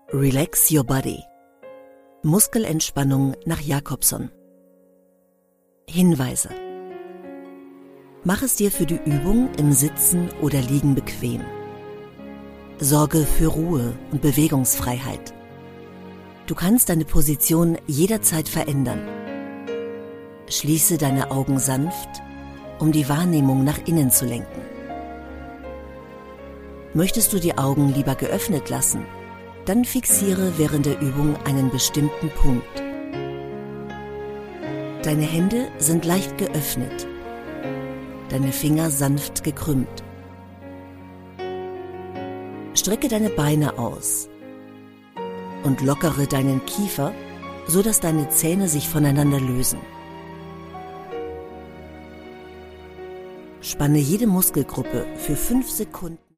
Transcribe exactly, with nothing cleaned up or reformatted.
Relax your body. Muskelentspannung nach Jacobson. Hinweise: Mach es dir für die Übung im Sitzen oder Liegen bequem. Sorge für Ruhe und Bewegungsfreiheit. Du kannst deine Position jederzeit verändern. Schließe deine Augen sanft, um die Wahrnehmung nach innen zu lenken. Möchtest du die Augen lieber geöffnet lassen, dann fixiere während der Übung einen bestimmten Punkt. Deine Hände sind leicht geöffnet, deine Finger sanft gekrümmt. Strecke deine Beine aus und lockere deinen Kiefer, sodass deine Zähne sich voneinander lösen. Spanne jede Muskelgruppe für fünf Sekunden